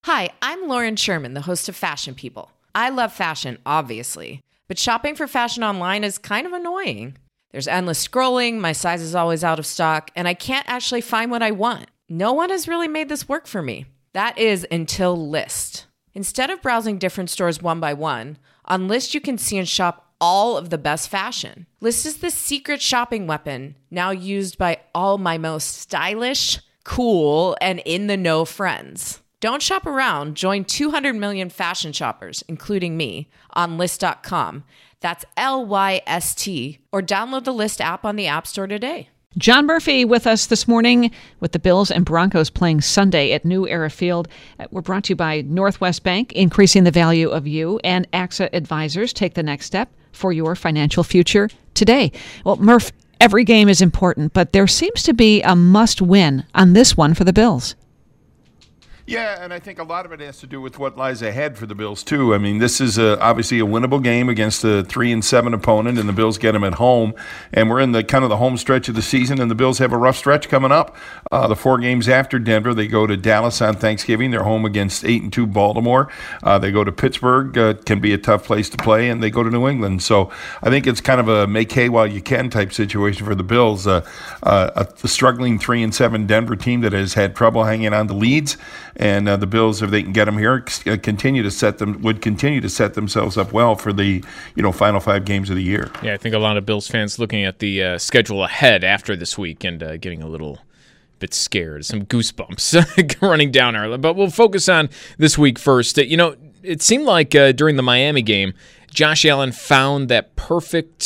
Hi, I'm Lauren Sherman, the host of Fashion People. I love fashion, obviously, but shopping for fashion online is kind of annoying. There's endless scrolling, my size is always out of stock, and I can't actually find what I want. No one has really made this work for me. That is until Lyst. Instead of browsing different stores one by one, on Lyst you can see and shop all of the best fashion. Lyst is the secret shopping weapon, now used by all my most stylish, cool, and in-the-know friends. Don't shop around. Join 200 million fashion shoppers, including me, on Lyst.com. That's Lyst, or download the Lyst app on the App Store today. John Murphy with us this morning with the Bills and Broncos playing Sunday at New Era Field. We're brought to you by Northwest Bank, increasing the value of you, and AXA Advisors. Take the next step for your financial future today. Well, Murph, every game is important, but there seems to be a must-win on this one for the Bills. Yeah, and I think a lot of it has to do with what lies ahead for the Bills, too. I mean, this is obviously a winnable game against a 3-7 opponent, and the Bills get them at home. And we're in the kind of the home stretch of the season, and the Bills have a rough stretch coming up. The 4 games after Denver, they go to Dallas on Thanksgiving. They're home against 8-2 Baltimore. They go to Pittsburgh, can be a tough place to play, and they go to New England. So I think it's kind of a make hay while you can type situation for the Bills. A struggling 3-7 Denver team that has had trouble hanging on to leads. And the Bills, if they can get them here, would continue to set themselves up well for the final 5 games of the year. Yeah, I think a lot of Bills fans looking at the schedule ahead after this week and getting a little bit scared, some goosebumps running down our. But we'll focus on this week first. It seemed like during the Miami game, Josh Allen found that perfect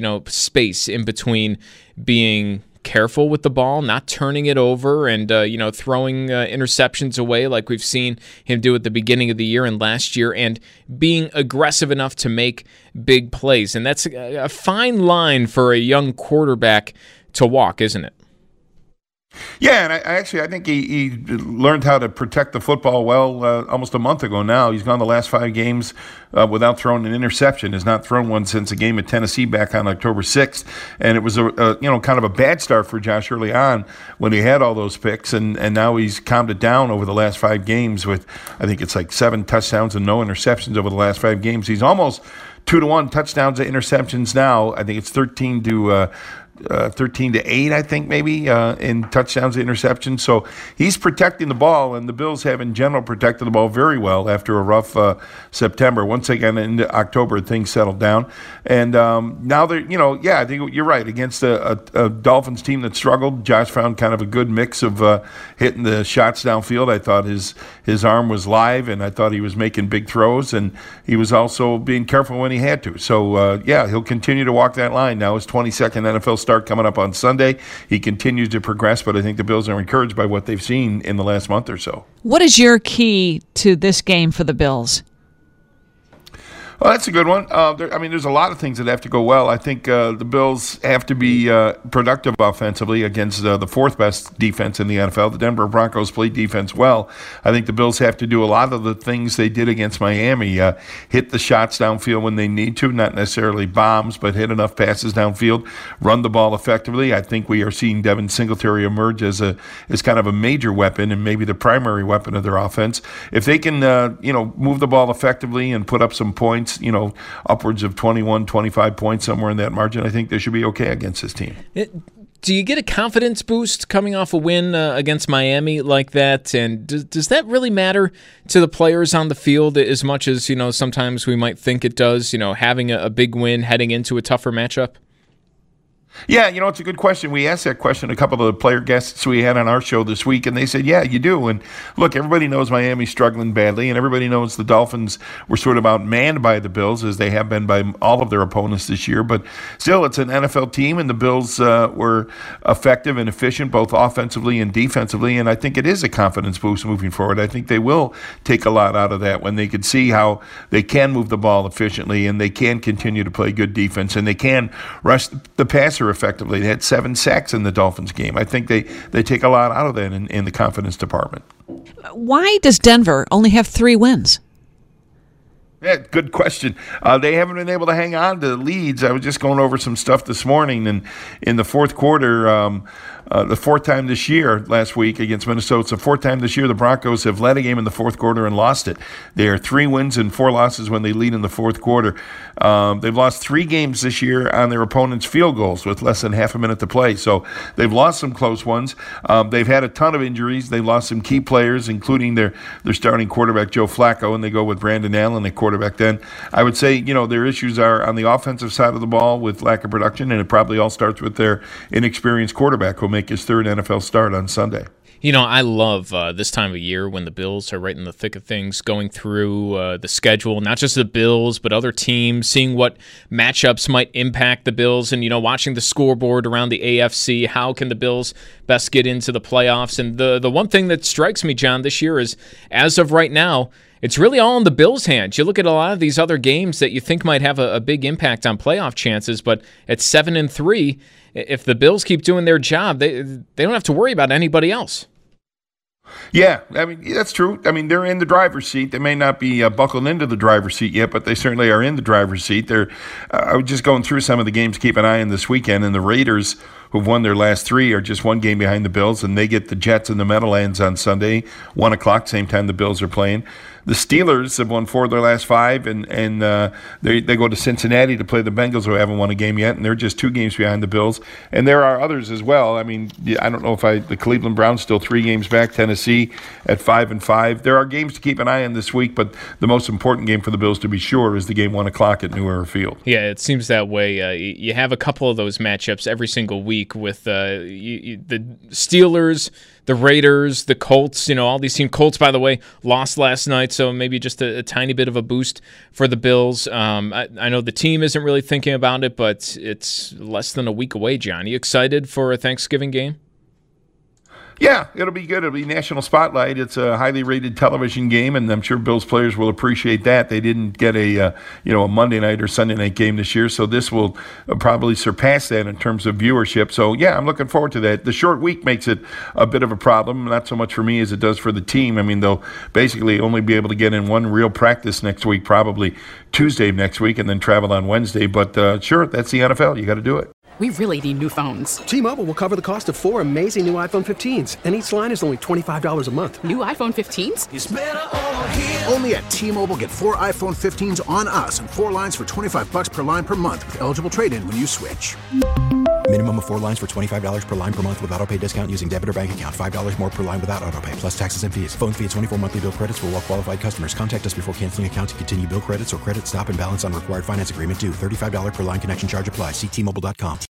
space in between being careful with the ball, not turning it over, and throwing interceptions away like we've seen him do at the beginning of the year and last year, and being aggressive enough to make big plays. And that's a fine line for a young quarterback to walk, isn't it? Yeah, and I think he learned how to protect the football well almost a month ago now. He's gone the last 5 games without throwing an interception. Has not thrown one since a game at Tennessee back on October 6th. And it was kind of a bad start for Josh early on when he had all those picks. And now he's calmed it down over the last 5 games with, I think it's like 7 touchdowns and no interceptions over the last 5 games. He's almost 2-1 touchdowns to interceptions now. I think it's 13 to 8, I think, maybe, in touchdowns to interceptions. So he's protecting the ball, and the Bills have in general protected the ball very well after a rough September. Once they got into October, things settled down. And now they're, I think you're right. Against a Dolphins team that struggled, Josh found kind of a good mix of hitting the shots downfield. I thought his arm was live, and I thought he was making big throws, and he was also being careful when he had to. So, he'll continue to walk that line. Now his 22nd NFL start coming up on Sunday. He continues to progress, but I think the Bills are encouraged by what they've seen in the last month or so. What is your key to this game for the Bills? Well, that's a good one. There's a lot of things that have to go well. I think the Bills have to be productive offensively against the 4th best defense in the NFL. The Denver Broncos play defense well. I think the Bills have to do a lot of the things they did against Miami. Hit the shots downfield when they need to, not necessarily bombs, but hit enough passes downfield. Run the ball effectively. I think we are seeing Devin Singletary emerge as kind of a major weapon and maybe the primary weapon of their offense. If they can, move the ball effectively and put up some points, upwards of 21, 25 points, somewhere in that margin, I think they should be okay against this team. Do you get a confidence boost coming off a win against Miami like that? And does that really matter to the players on the field as much as, sometimes we might think it does, having a big win heading into a tougher matchup? Yeah, it's a good question. We asked that question a couple of the player guests we had on our show this week, and they said, yeah, you do. And look, everybody knows Miami's struggling badly, and everybody knows the Dolphins were sort of outmanned by the Bills, as they have been by all of their opponents this year. But still, it's an NFL team, and the Bills were effective and efficient both offensively and defensively, and I think it is a confidence boost moving forward. I think they will take a lot out of that when they could see how they can move the ball efficiently, and they can continue to play good defense, and they can rush the passer effectively. They had 7 sacks in the Dolphins game. I think they take a lot out of that in the confidence department. Why does Denver only have 3 wins? Yeah, good question. They haven't been able to hang on to leads. I was just going over some stuff this morning, and in the fourth quarter, the fourth time this year, last week against Minnesota. It's the fourth time this year the Broncos have led a game in the fourth quarter and lost it. They are 3 wins and 4 losses when they lead in the fourth quarter. They've lost 3 games this year on their opponent's field goals with less than half a minute to play. So they've lost some close ones. They've had a ton of injuries. They lost some key players, including their starting quarterback, Joe Flacco, and they go with Brandon Allen at quarterback then. I would say, their issues are on the offensive side of the ball with lack of production, and it probably all starts with their inexperienced quarterback who'll make his 3rd NFL start on Sunday. I love this time of year when the Bills are right in the thick of things, going through the schedule, not just the Bills, but other teams, seeing what matchups might impact the Bills, and, watching the scoreboard around the AFC. How can the Bills best get into the playoffs? And the one thing that strikes me, John, this year is, as of right now, it's really all in the Bills' hands. You look at a lot of these other games that you think might have a big impact on playoff chances, but at 7-3, if the Bills keep doing their job, they don't have to worry about anybody else. Yeah, that's true. They're in the driver's seat. They may not be buckled into the driver's seat yet, but they certainly are in the driver's seat. I was just going through some of the games to keep an eye on this weekend, and the Raiders, who've won their last 3, are just 1 game behind the Bills, and they get the Jets in the Meadowlands on Sunday, 1 o'clock, same time the Bills are playing. The Steelers have won 4 of their last 5, and they go to Cincinnati to play the Bengals, who haven't won a game yet, and they're just 2 games behind the Bills. And there are others as well. I don't know if the Cleveland Browns still 3 games back, Tennessee at 5-5. There are games to keep an eye on this week, but the most important game for the Bills, to be sure, is the game 1 o'clock at New Era Field. Yeah, it seems that way. You have a couple of those matchups every single week with the Steelers, the Raiders, the Colts, all these teams. Colts, by the way, lost last night, so maybe just a tiny bit of a boost for the Bills. I know the team isn't really thinking about it, but it's less than a week away, John. Are you excited for a Thanksgiving game? Yeah, it'll be good. It'll be national spotlight. It's a highly rated television game, and I'm sure Bills players will appreciate that. They didn't get a Monday night or Sunday night game this year, so this will probably surpass that in terms of viewership. So, yeah, I'm looking forward to that. The short week makes it a bit of a problem, not so much for me as it does for the team. They'll basically only be able to get in 1 real practice next week, probably Tuesday of next week, and then travel on Wednesday. But, sure, that's the NFL. You got to do it. We really need new phones. T-Mobile will cover the cost of 4 amazing new iPhone 15s, and each line is only $25 a month. New iPhone 15s? It's better over here. Only at T-Mobile, get 4 iPhone 15s on us and 4 lines for $25 per line per month with eligible trade-in when you switch. Minimum of 4 lines for $25 per line per month with autopay discount using debit or bank account. $5 more per line without autopay, plus taxes and fees. Phone fee at 24 monthly bill credits for well-qualified customers. Contact us before canceling account to continue bill credits or credit stop and balance on required finance agreement due. $35 per line connection charge applies. See T-Mobile.com.